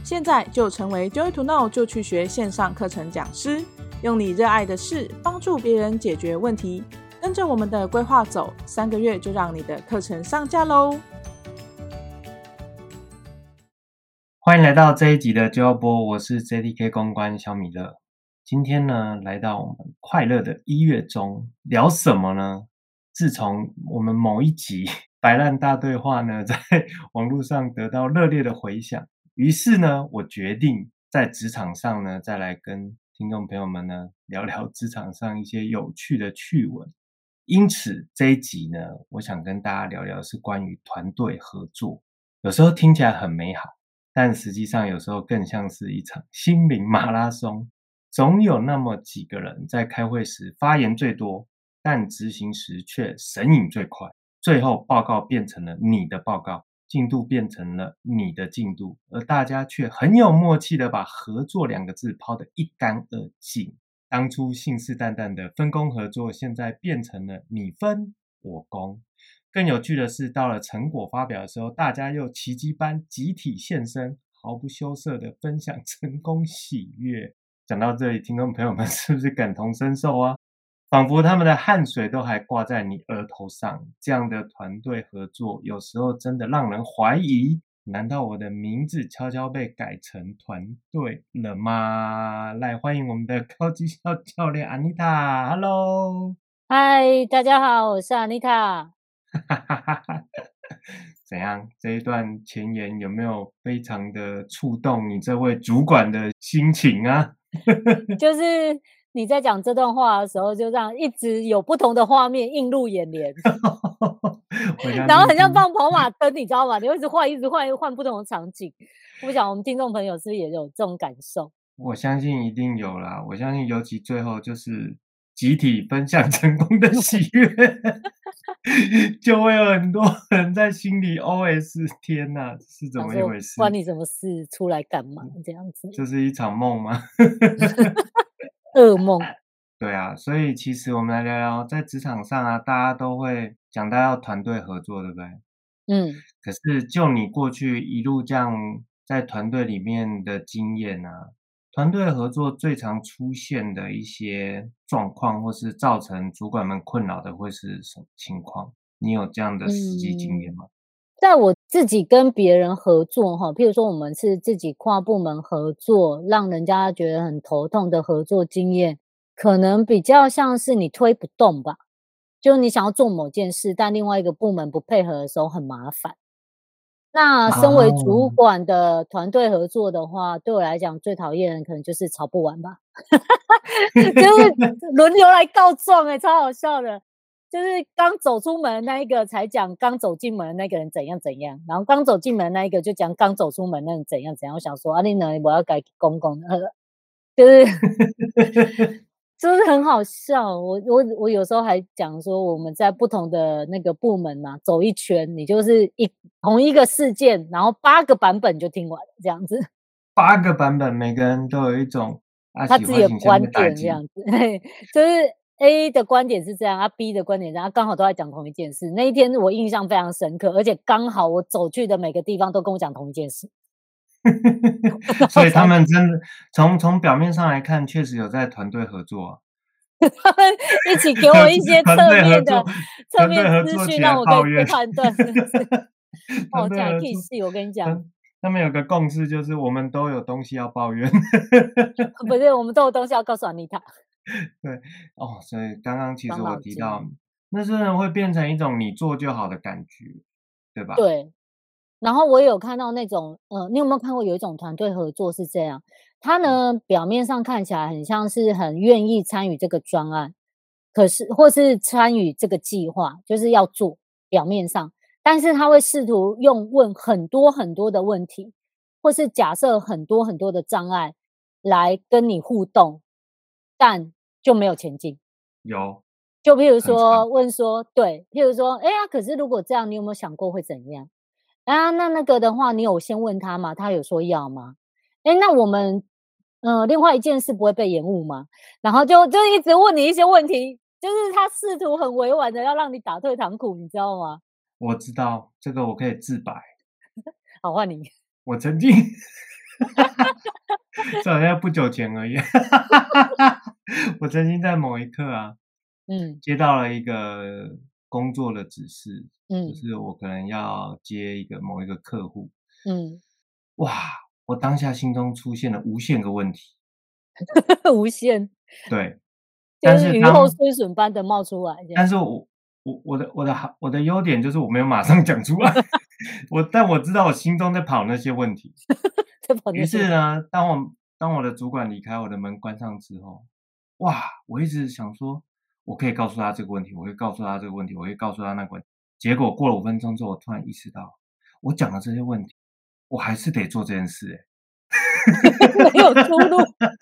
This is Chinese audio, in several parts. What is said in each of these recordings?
现在就成为 Joy to Know 就去学线上课程讲师，用你热爱的事帮助别人解决问题。跟着我们的规划走，3个月就让你的课程上架咯。 欢迎来到这一集的就要播，我是 JTK 公关小米勒。今天呢，来到我们快乐的1月中，聊什么呢？自从我们某一集白烂大对话呢，在网络上得到热烈的回响，于是呢，我决定在职场上呢，再来跟听众朋友们呢，聊聊职场上一些有趣的趣闻。因此这一集呢，我想跟大家聊聊是关于团队合作。有时候听起来很美好，但实际上有时候更像是一场心灵马拉松。总有那么几个人在开会时发言最多，但执行时却神隐最快，最后报告变成了你的报告，进度变成了你的进度，而大家却很有默契的把合作2个字抛得一干二净。当初信誓旦旦的分工合作，现在变成了你分我攻。更有趣的是，到了成果发表的时候，大家又奇迹般集体现身，毫不羞涩的分享成功喜悦。讲到这里，听众朋友们是不是感同身受啊？仿佛他们的汗水都还挂在你额头上。这样的团队合作，有时候真的让人怀疑，难道我的名字悄悄被改成团队了吗？来，欢迎我们的高绩效教练 Anita。 嗨，大家好，我是 Anita。 怎样？这一段前言有没有非常的触动你这位主管的心情啊？ 就是你在讲这段话的时候，就让一直有不同的画面映入眼帘然后很像放跑马灯，你知道吗？你会一直换不同的场景。我想我们听众朋友是不是也有这种感受？ 我相信一定有啦，我相信尤其最后就是集体分享成功的喜悦就会有很多人在心里 OS 天哪，是怎么一回事？ 关你什么事？出来干嘛？这样子， 这是一场梦吗？ 噩梦。 对啊，所以其实我们来聊聊在职场上啊，大家都会讲到要团队合作，对不对？可是就你过去一路这样在团队里面的经验啊，团队合作最常出现的一些状况，或是造成主管们困扰的会是什么情况？你有这样的实际经验吗？ 在我自己跟别人合作譬如说我们是自己跨部门合作，让人家觉得很头痛的合作经验，可能比较像是你推不动吧，就是你想要做某件事，但另外一个部门不配合的时候很麻烦。那身为主管的团队合作的话，对我来讲最讨厌的可能就是吵不完吧就是轮流来告状超好笑的。就是刚走出门那一个才讲刚走进门的那个人怎样怎样，然后刚走进门那一个就讲刚走出门那人怎样怎样。我想说你呢，我要改公公就是就是很好笑。我有时候还讲说，我们在不同的那个部门嘛，走一圈，你就是同一个事件，然后8个版本就听完了这样子。 8个版本，每个人都有一种他自己的观点这样子就是 A 的观点是这样，B 的观点是这样，刚好都在讲同一件事。那一天我印象非常深刻，而且刚好我走去的每个地方都跟我讲同一件事所以他们真的从表面上来看，确实有在团队合作他们一起给我一些侧面资讯，让我可以判断是不是这样可以试。我跟你讲， 他们有个共识，就是我们都有东西要抱怨不是，我们都有东西要告诉 Anita。 对所以刚刚其实我提到，那真的会变成一种你做就好的感觉，对吧？ 对。然后我有看到那种你有没有看过有一种团队合作是这样，他呢表面上看起来很像是很愿意参与这个专案，可是或是参与这个计划，就是要做表面上，但是他会试图问很多很多的问题，或是假设很多很多的障碍来跟你互动，但就没有前进。 有， 就譬如说问说，对，譬如说可是如果这样，你有没有想过会怎样那个的话，你有先问他吗？他有说要吗？那我们另外一件事不会被延误吗？然后就一直问你一些问题，就是他试图很委婉的要让你打退堂鼓，你知道吗？ 我知道这个，我可以自白。 好，换你。 我曾经这好像不久前而已。我曾经在某一刻啊，接到了一个工作的指示，就是我可能要接某一个客户，哇，我当下心中出现了无限个问题， 无限， 对， 就是雨后春笋般的冒出来。 但是我的优点就是我没有马上讲出来，但我知道我心中在跑那些问题。于是呢，当我的主管离开，我的门关上之后，哇，我一直想说，我可以告诉他这个问题，我会告诉他这个问题，我会告诉他那个问题。结果过了5分钟之后，我突然意识到，我讲的这些问题，我还是得做这件事没有出路。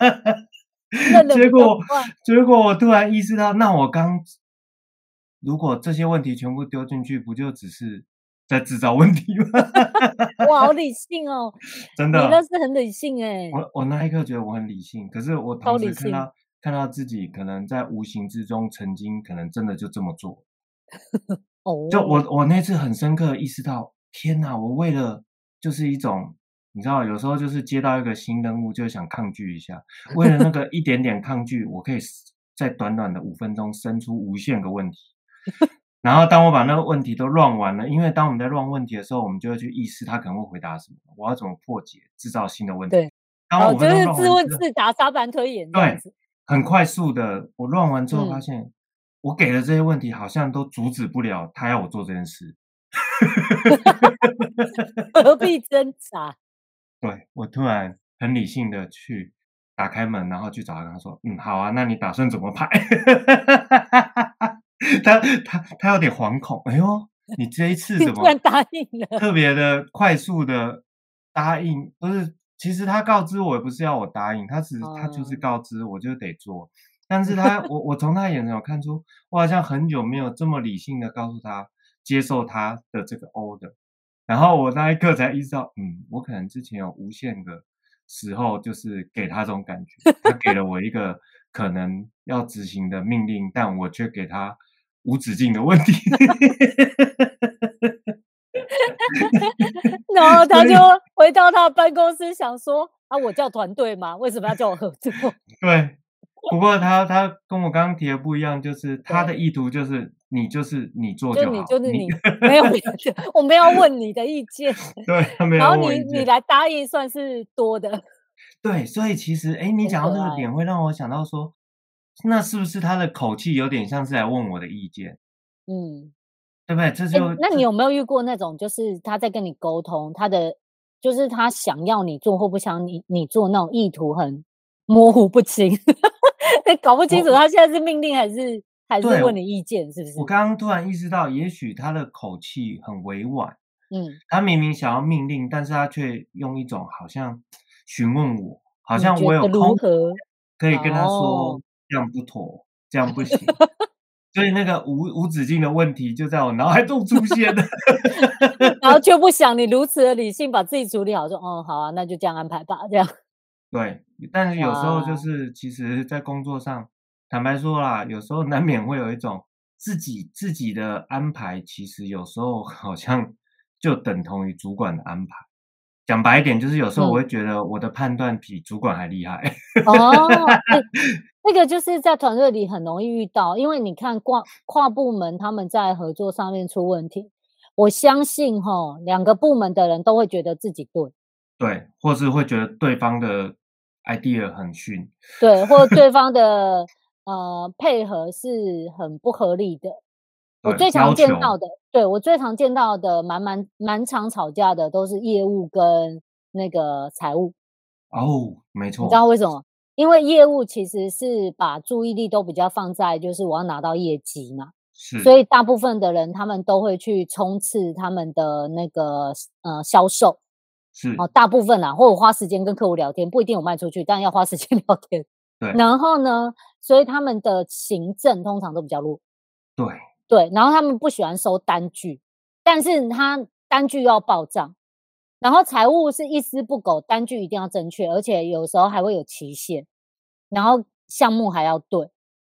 结果我突然意识到，那如果这些问题全部丢进去，不就只是在制造问题吗？ 哇，好理性哦！ 真的， 你那是很理性哎。 我那一刻觉得我很理性，可是我同时看到自己可能在无形之中曾经可能真的就这么做。就我那次很深刻意识到，天哪！我为了就是一种你知道，有时候就是接到一个新任务，就想抗拒一下，为了那个一点点抗拒，我可以在短短的5分钟生出无限个问题。然后当我把那个问题都乱完了，因为当我们在乱问题的时候，我们就会去意识他可能会回答什么，我要怎么破解，制造新的问题。 对，就是自问自答、沙盘推演这样子。 对，很快速的，我乱完之后发现，我给的这些问题好像都阻止不了他要我做这件事。 何必挣扎？ 对，我突然很理性的去打开门，然后去找他，跟他说：“嗯，好啊，那你打算怎么排？”他有点惶恐，哎呦，你这一次怎么突然答应了？ 特别的快速的答应，不是，其实他告知我也不是要我答应，他就是告知我就得做。但是我从他眼神有看出，我好像很久没有这么理性的告诉他接受他的这个 order。然后我那一刻才意识到，我可能之前有无限个时候就是给他这种感觉，他给了我一个可能要执行的命令，但我却给他无止境的问题。 然后他就回到他的办公室想说，我叫团队吗？为什么要叫我合作？ 对，不过他跟我刚刚提的不一样，就是他的意图就是你做就好， 就是你没有我没有问你的意见。 对，他没有问我意见。 然后你来答应算是多的。 对，所以其实你讲到这个点会让我想到说，那是不是他的口气有点像是来问我的意见？对不对？ 那你有没有遇过那种，就是他在跟你沟通，就是他想要你做或不想你做那种意图很模糊不清，搞不清楚他现在是命令还是问你意见，是不是？ 我刚刚突然意识到，也许他的口气很委婉，他明明想要命令，但是他却用一种好像询问我，好像我有空可以跟他说这样不妥，这样不行。所以那个无止境的问题就在我脑海中出现了。 然后却不想你如此的理性把自己处理好，说好啊，那就这样安排吧，这样。 对，但是有时候就是其实在工作上，坦白说啦，有时候难免会有一种自己的安排，其实有时候好像就等同于主管的安排。讲白一点，就是有时候我会觉得我的判断比主管还厉害。 那个就是在团队里很容易遇到，因为你看跨部门他们在合作上面出问题，我相信2个部门的人都会觉得自己对。 对，或是会觉得对方的 idea 很逊。 对，或对方的配合是很不合理的。我最常见到的蛮常吵架的都是业务跟那个财务。 没错。 你知道为什么？因为业务其实是把注意力都比较放在就是我要拿到业绩嘛，所以大部分的人他们都会去冲刺他们的那个销售，大部分啦，或者花时间跟客户聊天，不一定有卖出去，但要花时间聊天。 对， 然后呢，所以他们的行政通常都比较弱。 对， 然后他们不喜欢收单据，但是他单据要报账。然后财务是一丝不苟，单据一定要正确，而且有时候还会有期限，然后项目还要对。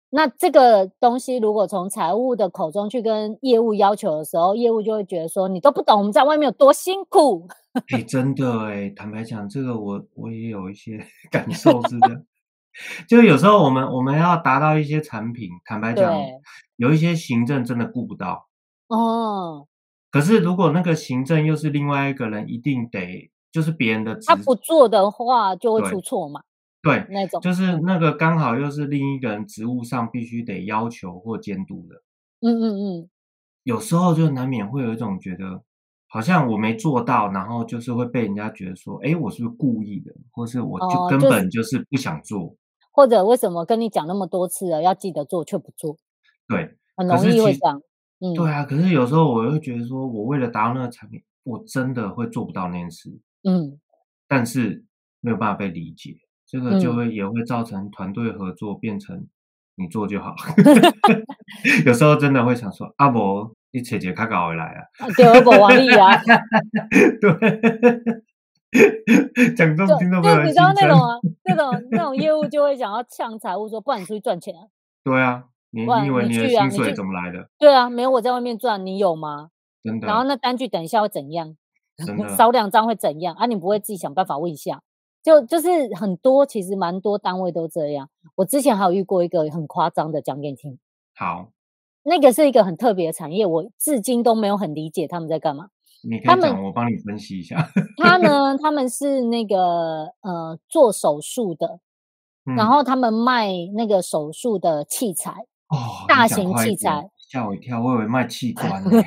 那这个东西如果从财务的口中去跟业务要求的时候，业务就会觉得说你都不懂我们在外面有多辛苦。 真的坦白讲，这个我也有一些感受是这样。就有时候我们要达到一些产品，坦白讲， 对， 有一些行政真的顾不到。 哦， 可是如果那个行政又是另外一个人，一定得就是别人的他不做的话就会出对错嘛， 对， 那种。 就是那个刚好又是另一个人职务上必须得要求或监督的。 嗯， 有时候就难免会有一种觉得，好像我没做到，然后就是会被人家觉得说，我是不是故意的，或是我就哦， 根就是本就是不想做。 或者为什么跟你讲那么多次了，要记得做却不做， 对， 很容可是其实易会这样。 对啊，可是有时候我会觉得说，我为了达到那个产品，我真的会做不到那件事， 嗯但是没有办法被理解，这个就嗯， 也会造成团队合作变成你做就好。有时候真的会想说，啊不，你切较搞回来啊。 啊对，我无王力啊， 对，讲中听众朋友就你知道的心声。 那种业务就会想要呛财务说，不然你出去赚钱啊， 对啊，你不然以为你的你去啊， 薪水你去， 怎么来的？ 对啊，没有我在外面赚，你有吗？然后真的那单据等一下会怎样？ 真的， 少2张会怎样？啊，你不会自己想办法问一下？就是很多，其实蛮多单位都这样。我之前还有遇过一个很夸张的，讲给你听。 好， 那个是一个很特别的产业，我至今都没有很理解他们在干嘛。 你可他们以讲，我帮你分析一下。 他们是那个做手术的，然嗯， 后他们卖那个手术的器材， 哦，你讲大型快一点， 器材。 吓我一跳，我以为卖器官呢。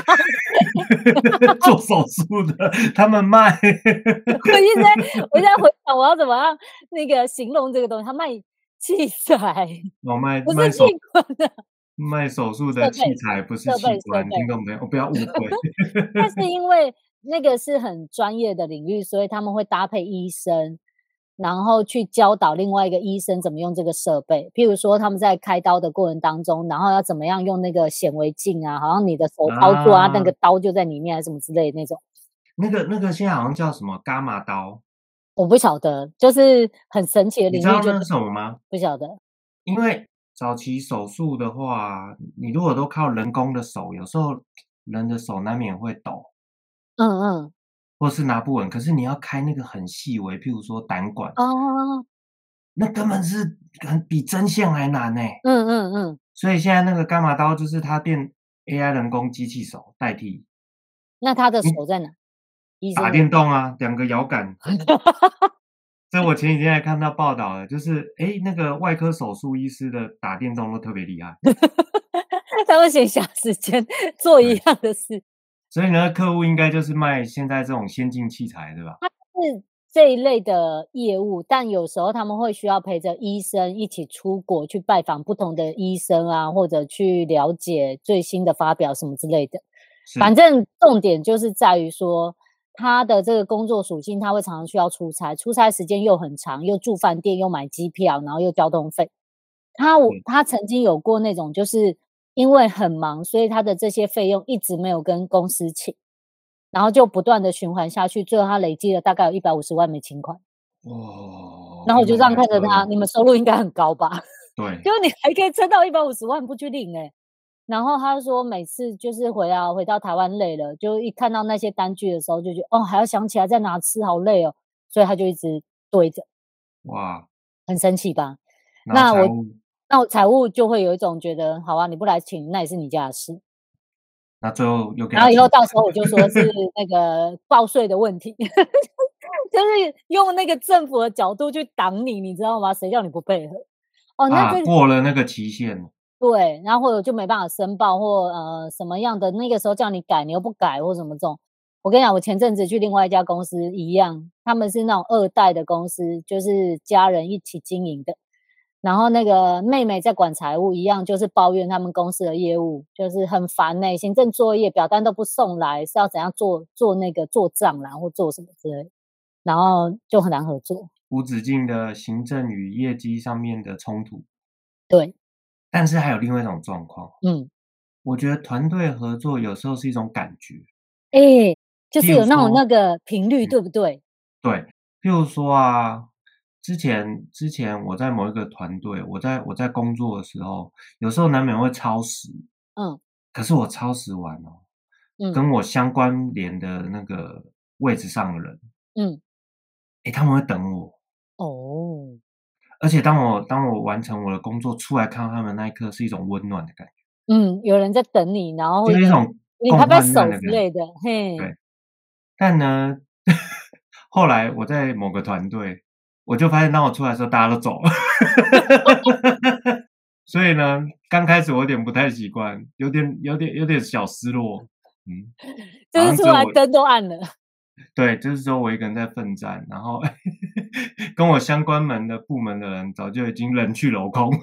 做手术的，他们卖。 我一直在回想我要怎么样那个形容这个东西，他卖器材， 我卖不是器官的卖手术的设备器材，不是设器官， 备设备。 听懂没有？不要误会。 但是因为那个是很专业的领域，所以他们会搭配医生，然后去教导另外一个医生怎么用这个设备。譬如说他们在开刀的过程当中，然后要怎么样用那个显微镜啊，好像你的手操作啊，那啊， 个刀就在里面，还是什么之类的那种。 那个现在好像叫什么伽马刀， 我不晓得，就是很神奇的你领域就对， 知道那是什么吗？ 不晓得。 因为早期手术的话，你如果都靠人工的手，有时候人的手难免会抖， 嗯嗯， 或是拿不稳。可是你要开那个很细微，譬如说胆管， 哦， 那根本是比针线还难呢。 嗯， 所以现在那个伽马刀就是它变 AI 人工机器手代替， 那他的你手在哪？医生打的手。 电动啊，2个摇杆。这我前几天还看到报道了，就是那个外科手术医师的打电动都特别厉害。 他会闲暇时间做一对， 样的事。 所以呢，客户应该就是卖现在这种先进器材，对吧？ 是这一类的业务，但有时候他们会需要陪着医生一起出国去拜访不同的医生啊，或者去了解最新的发表什么之类的。反是， 正重点就是在于说，他的这个工作属性，他会常常需要出差，出差时间又很长，又住饭店，又买机票，然后又交通费。 对， 他曾经有过那种，就是因为很忙，所以他的这些费用一直没有跟公司请。然后就不断的循环下去，最后他累积了大概有150万没请款。 哇， 然后我就这样听众朋友看着他，你们收入应该很高吧？ 对， 结果你还可以撑到150万不去领然后他说每次就是回到台湾累了，就一看到那些单据的时候就觉得，哦，还要想起来在哪吃，好累哦，所以他就一直堆着， 哇， 很生气吧？ 然后那我财务， 那我财务就会有一种觉得，好啊，你不来请，那也是你家的事。 那最后又给然后以后他请到时候我就说是那个报税的问题，就是用那个政府的角度去挡你，你知道吗？谁叫你不配合？哦，那这过了那个期限了。 对，然后或者就没办法申报或什么样的，那个时候叫你改，你又不改或什么这种。我跟你讲，我前阵子去另外一家公司一样，他们是那种2代的公司，就是家人一起经营的。然后那个妹妹在管财务一样，就是抱怨他们公司的业务就是很烦行政作业表单都不送来，是要怎样做那个做账啦，或做什么之类，然后就很难合作。 无止境的行政与业绩上面的冲突。 对， 但是还有另外一种状况， 嗯， 我觉得团队合作有时候是一种感觉。 哎，就是譬如有那种说那个频率，对不对？ 对，譬如说啊， 之前我在某一个团队，我在工作的时候，有时候难免会超时， 嗯可是我超时完哦， 嗯跟我相关联的那个位置上的人， 嗯， 他们会等我， 哦， 而且当我完成我的工作出来看到他们那一刻，是一种温暖的感觉， 有人在等你，然后就是一种你共患拍拍手难的感觉， 之类的，嘿， 对。但呢，后来我在某个团队，我就发现当我出来的时候，大家都走了。所以呢，刚开始我有点不太习惯，有点小失落。嗯，好就是像只有我出来灯都暗了。 对，就是只有我一个人在奋战，然后跟我相关的部门的人早就已经人去楼空。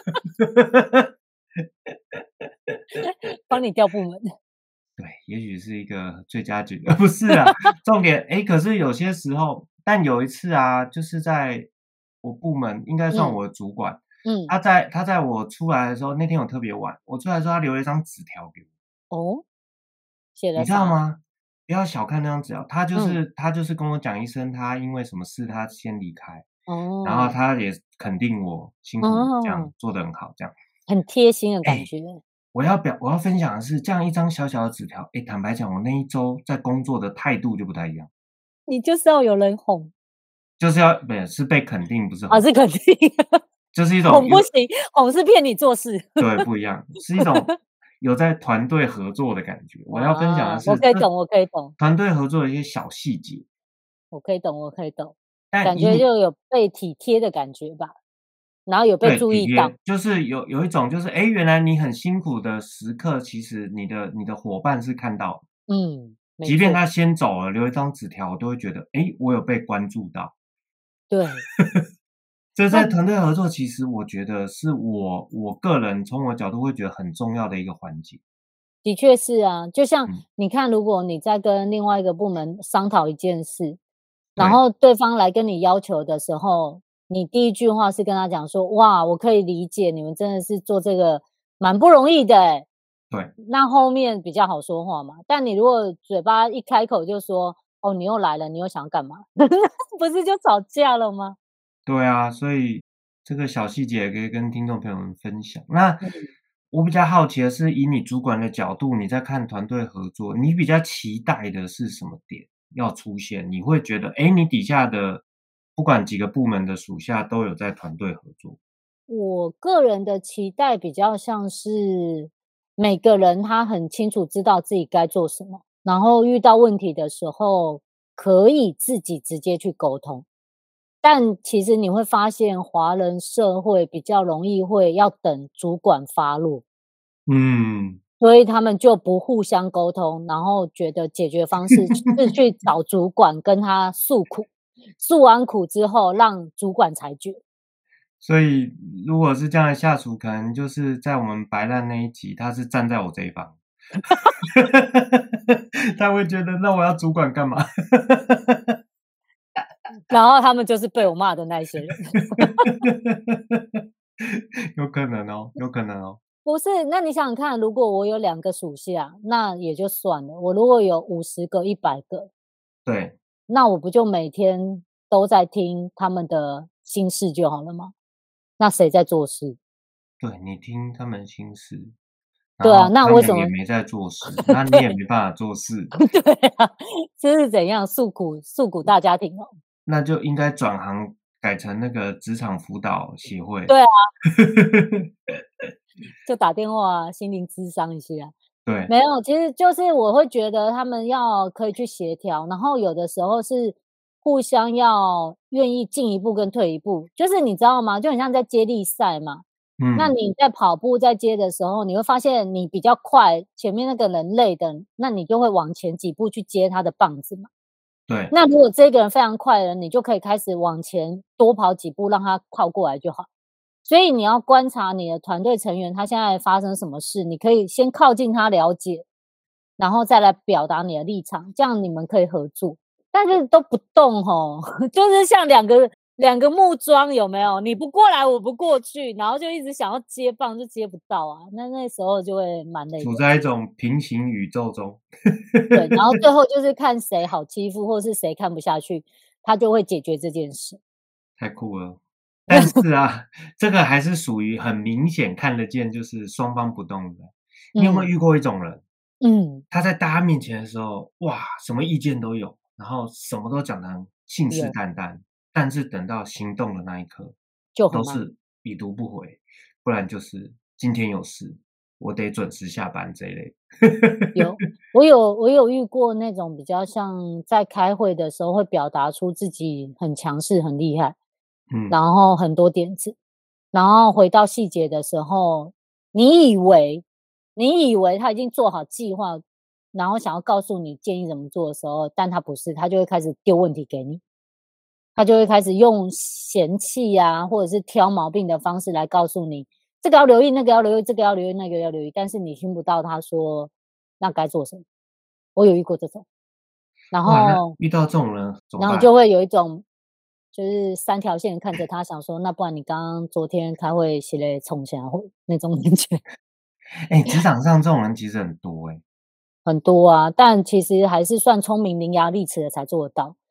帮你调部门。 对，也许是一个最佳解，不是啊，重点可是有些时候但有一次啊，就是在我部门应该算嗯我的主管， 嗯， 他在我出来的时候，那天我特别晚，我出来的时候，他留了一张纸条给我， 哦，写你了啥？ 知道吗？不要小看那张纸条，他就嗯， 是他就是跟我讲一声，他因为什么事他先离开，然后哦， 他也肯定我辛苦这样哦， 做得很好，这样。 很贴心的感哎， 觉。 我要分享的是，这样一张小小的纸条，坦白讲，我那一周在工作的态度就不太一样， 你就是要有人哄， 就是不是被肯定，不是啊， 哄， 是肯定， 就是一种哄不行，哄是骗你做事。 对，不一样，是一种有在团队合作的感觉。我要分享的啊，我是这可以懂，我可以懂， 团队合作的一些小细节， 我可以懂，我可以懂， 但以你感觉就有被体贴的感觉吧，然后有被对， 注意到。 体贴，就是有一种就是，原来你很辛苦的时刻，其实你的伙伴是看到的， 没错， 即便他先走了，留一张纸条，我都会觉得，我有被关注到。 对。 这在那团队合作，其实我觉得是我个人从我角度会觉得很重要的一个环节。 的确是啊，就像嗯， 你看，如果你在跟另外一个部门商讨一件事，然对后对方来跟你要求的时候，你第一句话是跟他讲说：“哇，我可以理解你们真的是做这个蛮不容易的欸。” 对那后面比较好说话嘛。但你如果嘴巴一开口就说：“哦，你又来了，你又想干嘛？”不是就吵架了吗？ 对啊，所以这个小细节也可以跟听众朋友们分享。那嗯。 我比较好奇的是，以你主管的角度，你在看团队合作，你比较期待的是什么点要出现？你会觉得，你底下的不管几个部门的属下都有在团队合作。 我个人的期待比较像是每个人他很清楚知道自己该做什么，然后遇到问题的时候可以自己直接去沟通。但其实你会发现，华人社会比较容易会要等主管发落， 嗯， 所以他们就不互相沟通，然后觉得解决方式是去找主管跟他诉苦，诉完苦之后让主管裁决。 所以如果是这样的下属，可能就是在我们白烂那一集，他是站在我这一方。他会觉得那我要主管干嘛？ 然后他们就是被我骂的那一些人。 有可能哦，有可能哦。 不是，那你想想看，如果我有2个属下，那也就算了。我如果有50个、100个， 对， 那我不就每天都在听他们的心事就好了吗？那谁在做事？ 对，你听他们心事，然对啊， 后他那为什么？ 们也没在做事，那你也没办法做事， 对啊，这是怎样诉苦大家庭哦？ 那就应该转行改成那个职场辅导协会。 对啊，就打电话心灵咨商一下。 对， 没有，其实就是我会觉得他们可以去协调，然后有的时候是互相要愿意进一步跟退一步，就是你知道吗？就很像在接力赛嘛。那嗯， 你在跑步在接的时候，你会发现你比较快，前面那个人累的，那你就会往前几步去接他的棒子嘛。 对， 那如果这个人非常快了，你就可以开始往前多跑几步，让他靠过来就好。所以你要观察你的团队成员他现在发生什么事，你可以先靠近他了解，然后再来表达你的立场，这样你们可以合作。但是都不动吼，就是像两个木桩有没有？你不过来，我不过去，然后就一直想要接棒，就接不到啊。那时候就会蛮累的。 处在一种平行宇宙中。 对，然后最后就是看谁好欺负，或是谁看不下去，他就会解决这件事。 太酷了。但是啊，这个还是属于很明显看得见，就是双方不动的。你有没有遇过一种人？他在大家面前的时候，哇，什么意见都有，然后什么都讲得很信誓旦旦，但是等到行动的那一刻， 就很慢。 都是已读不回，不然就是今天有事，我得准时下班这一类。 我有遇过那种比较像在开会的时候会表达出自己很强势、很厉害，然后很多点子，然后回到细节的时候，你以为他已经做好计划，然后想要告诉你建议怎么做的时候，但他不是，他就会开始丢问题给你，他就会开始用嫌弃啊，或者是挑毛病的方式来告诉你，这个要留意，那个要留意，这个要留意，那个要留意，但是你听不到他说那该做什么。我有遇过这种，然后遇到这种人怎么办？ 然后就会有一种就是三条线看着他，想说那不然你刚刚昨天开会写了冲起来那种感觉。 职场上这种人其实很多很多啊，但其实还是算聪明伶牙俐齿的才做得到。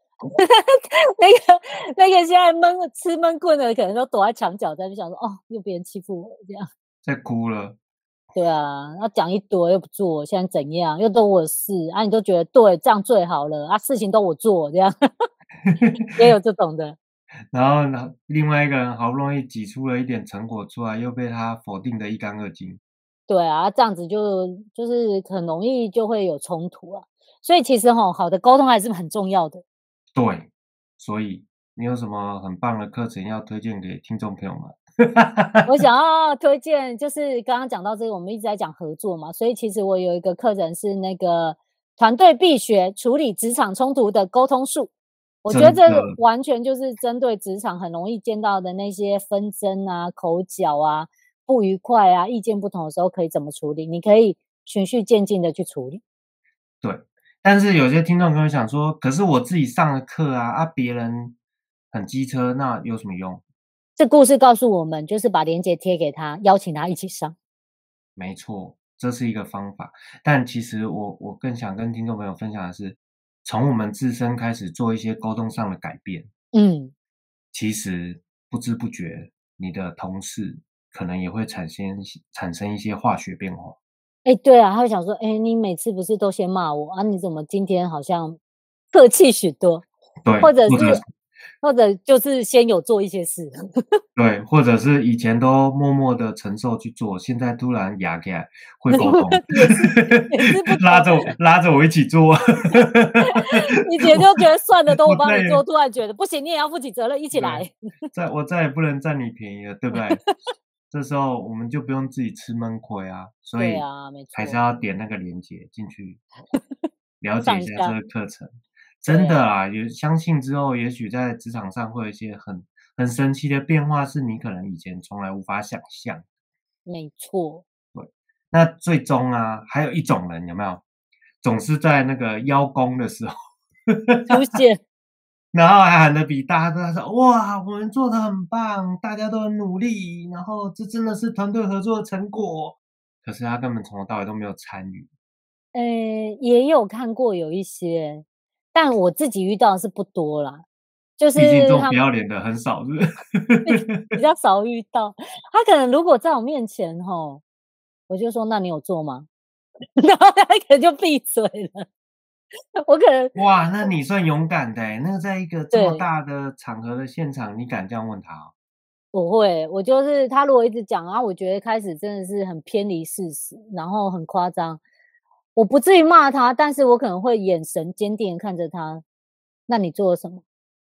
那个现在吃闷棍的，可能都躲在墙角，在那想说哦，又别人欺负我这样， 在哭了。 对啊，要讲一堆又不做，现在怎样？又都我的事啊，你都觉得对，这样最好了啊，事情都我做这样，也有这种的。 然后另外一个人好不容易挤出了一点成果出来，又被他否定得一干二净。 对啊，这样子就是很容易就会有冲突啊。所以其实好的沟通还是很重要的。 对，所以你有什么很棒的课程要推荐给听众朋友们？ 我想要推荐，就是刚刚讲到这个，我们一直在讲合作嘛，所以其实我有一个课程是那个团队必学处理职场冲突的沟通术。我觉得这完全就是针对职场很容易见到的那些纷争啊、口角啊、不愉快啊、意见不同的时候可以怎么处理，你可以循序渐进的去处理。 对，但是有些听众跟我想说，可是我自己上了课啊，别人很机车，那有什么用？ 这故事告诉我们，就是把链接贴给他，邀请他一起上。 没错，这是一个方法。但其实我更想跟听众朋友分享的是，从我们自身开始做一些沟通上的改变。其实不知不觉，你的同事可能也会产生一些化学变化。 对啊，他会想说，你每次不是都先骂我啊？你怎么今天好像客气许多？ 对， 或者就是先有做一些事。 对，或者是以前都默默的承受去做，现在突然压起来会沟通， 也是不拉着我一起做。 以前就觉得算了，都我帮你做，突然觉得不行，你也要负起责任，一起来。 我再也不能占你便宜了，对不对？这时候我们就不用自己吃闷亏啊，所以还是要点那个连结进去，了解一下这个课程。真的啊，相信之后，也许在职场上会有一些很神奇的变化，是你可能以前从来无法想象。 没错。 对，那最终啊，还有一种人有没有，总是在那个邀功的时候出现。 然后还喊得比大家都说哇，我们做得很棒，大家都很努力，然后这真的是团队合作的成果。可是他根本从头到尾都没有参与。 也有看过有一些，但我自己遇到的是不多啦。就是毕竟这种不要脸的很少，是不是？比较少遇到。他可能如果在我面前我就说那你有做吗？然后他可能就闭嘴了。我可能哇，那你算勇敢的那个在一个这么大的场合的现场，你敢这样问他？ 我会，我就是他如果一直讲啊，我觉得开始真的是很偏离事实，然后很夸张，我不至于骂他，但是我可能会眼神坚定的看着他。那你做了什么？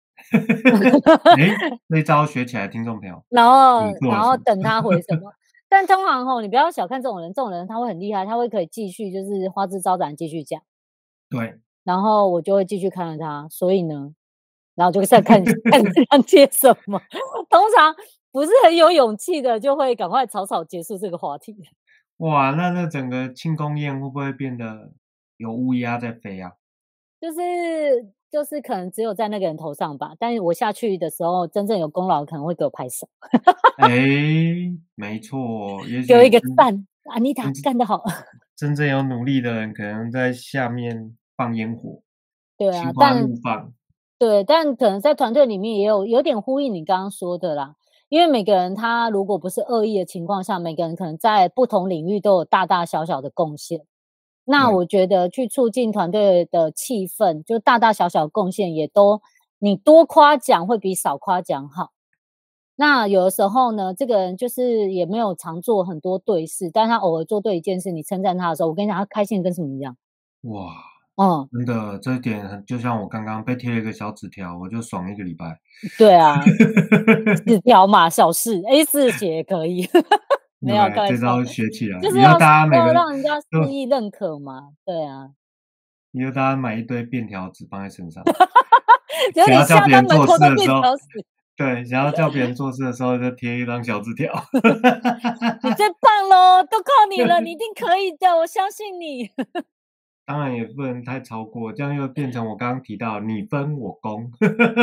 这招学起来，听众朋友。 然后等他回什么？但通常你不要小看这种人，这种人他会很厉害，他会可以继续就是花枝招展继续讲。 对， 然后我就会继续看着他，所以呢，然后就再看他接什么。通常不是很有勇气的，就会赶快草草结束这个话题。 哇，那整个庆功宴会不会变得有乌鸦在飞啊？ 就是可能只有在那个人头上吧，但是我下去的时候，真正有功劳可能会给我拍手。 没错，也许给我一个赞，安妮塔干得好。 真正有努力的人，可能在下面放烟火， 对啊， 心花怒放。 对，但可能在团队里面也有点呼应你刚刚说的啦。因为每个人他如果不是恶意的情况下，每个人可能在不同领域都有大大小小的贡献。那对， 我觉得去促进团队的气氛，就大大小小贡献也都你多夸奖会比少夸奖好。那有的时候呢，这个人就是也没有常做很多对事，但他偶尔做对一件事，你称赞他的时候，我跟你讲，他开心得跟什么一样。 哇， 嗯， 真的，这一点就像我刚刚被贴了一个小纸条，我就爽1个礼拜。 对啊，纸条嘛，小事，A4写也可以，没有开对， 玩笑， 这招学起来，以后就是要大家每个让人家都肆意认可嘛，对啊。 以后大家买一堆便条纸放在身上， 结果你想要叫下单门别人做口都变事的时候条死， 对，想要叫别人做事的时候就贴一张小纸条。 你最棒咯，都靠你了，你一定可以的，我相信你。 当然也不能太超过，这样又变成我刚刚提到你分我攻。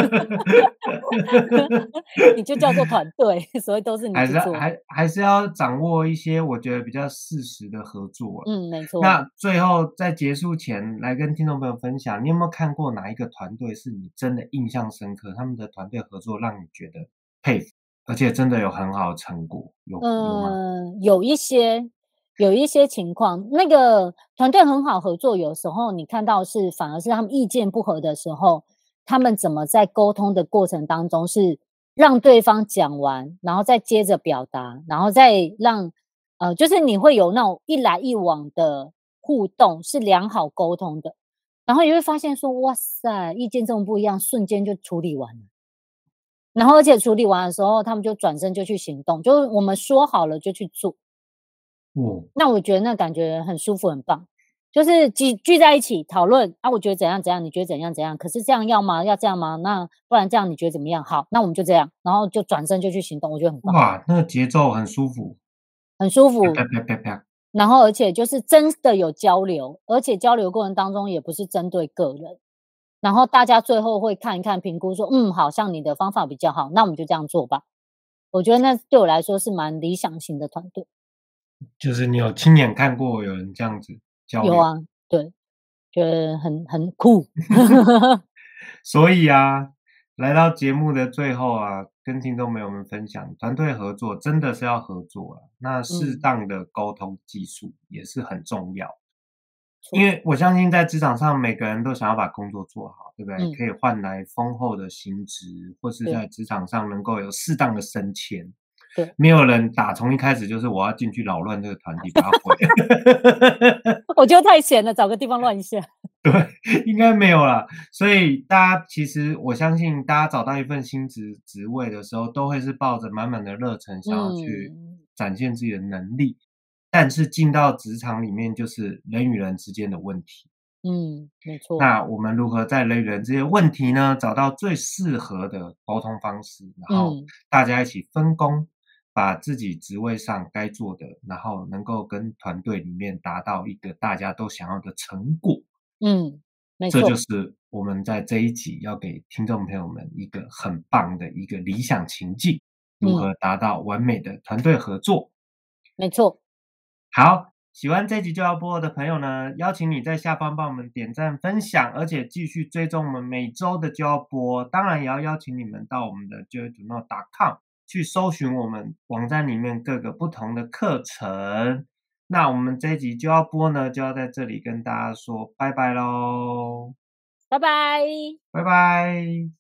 你就叫做团队，所以都是你还是去做。 还是要掌握一些我觉得比较适时的合作啊。 嗯，没错。 那最后在结束前来跟听众朋友分享，你有没有看过哪一个团队是你真的印象深刻，他们的团队合作让你觉得佩服，而且真的有很好的成果，有吗？ 有一些情况，那个团队很好合作，有时候你看到是反而是他们意见不合的时候，他们怎么在沟通的过程当中是让对方讲完，然后再接着表达，然后再让就是你会有那种一来一往的互动，是良好沟通的，然后你会发现说，哇塞，意见这么不一样，瞬间就处理完了。然后而且处理完的时候，他们就转身就去行动，就是我们说好了就去做。 哦， 那我觉得那感觉很舒服，很棒。就是聚在一起讨论啊，我觉得怎样怎样，你觉得怎样怎样？可是这样要吗？要这样吗？那不然这样你觉得怎么样？好，那我们就这样，然后就转身就去行动，我觉得很棒， 哇，那个节奏很舒服， 很舒服。 啪啪啪啪啪。 然后而且就是真的有交流，而且交流过程当中也不是针对个人，然后大家最后会看一看评估说，好像你的方法比较好，那我们就这样做吧。我觉得那对我来说是蛮理想型的团队。 就是你有亲眼看过有人这样子交流。 有啊，对，觉得很酷。 所以啊，来到节目的最后啊，跟听众朋友们分享，团队合作真的是要合作啊，那适嗯， 当的沟通技术也是很重要。因错， 为我相信在职场上，每个人都想要把工作做好，对不对？ 嗯， 可以换来丰厚的薪资，或是对在职场上能够有适当的升迁。 对， 没有人打从一开始就是我要进去扰乱这个团体，把它毁。 我觉得太闲了，找个地方乱一下。 对，应该没有啦。所以大家其实我相信，大家找到一份新职位的时候，都会是抱着满满的热忱，想要去嗯， 展现自己的能力。但是进到职场里面，就是人与人之间的问题。 没错， 那我们如何在人与人之间的问题呢，找到最适合的沟通方式，然后嗯大家一起分工，把自己职位上该做的，然后能够跟团队里面达到一个大家都想要的成果。 嗯，没这就错， 是我们在这一集要给听众朋友们一个很棒的一个理想情境，如嗯， 何达到完美的团队合作。 没错， 好，喜欢这集就要播的朋友呢，邀请你在下方帮我们点赞、分享，而且继续追踪我们每周的就要播。当然，也要邀请你们到我们的 joytoknow.com 去搜寻我们网站里面各个不同的课程。那我们这一集就要播呢，就要在这里跟大家说拜拜喽， 拜拜。 拜拜。